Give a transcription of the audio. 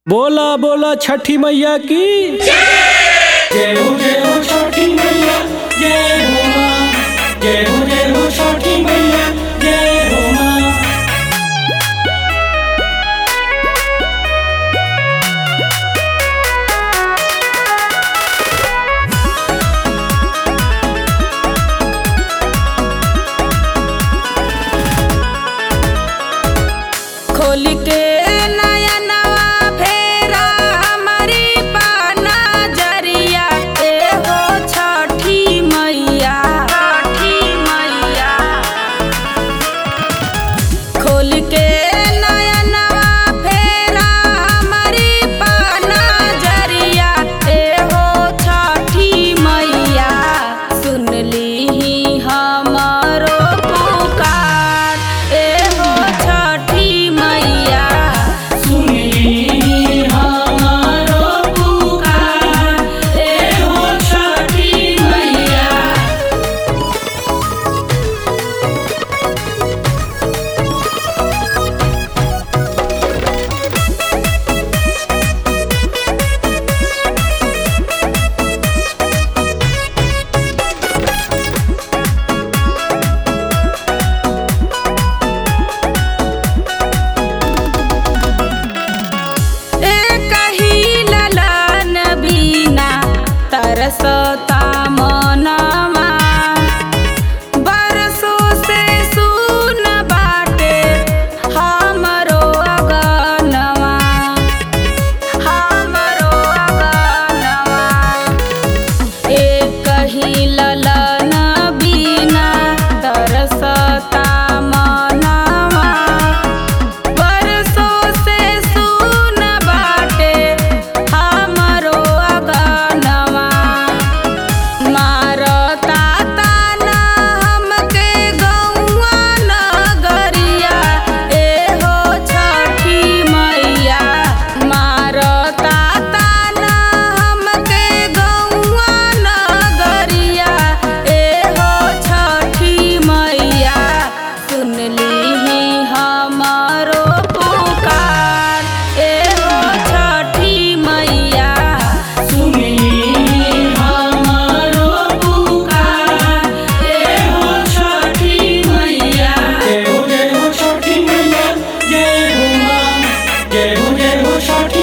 बोला बोला छठी मैया की जय हो छठी मैया जय हो माँ जय हो छठी मैया जय हो माँ। खोल के नया नवा फेरा हमारी पाना जरिया ए हो छठी मैया खोल के नया नवा फेरा हमारी पाना जरिया ए हो छठी मैया सुन ली हमारो पुकार ए हो छठी मैया सुनी हमारो पुकार ए हो छठी मैया। तरसता मनवा बरसों से सुन बाटे हमरो अगनवा एक ही ललन बिना तरसता मनवा बरसों से सुन बाटे हमरो अगनवा मारता ताना हमके गौआ नगरिया ए हो छठी मैया मारता ताना हमके गौआ नगरिया ए हो छठी मैया सुन लीही हमारो पुकार ए हो छठी मैया सुनी हमारो पुकार ए हो छठी मैया। जय हो छठी मैया जय हो माँ जय हो छठी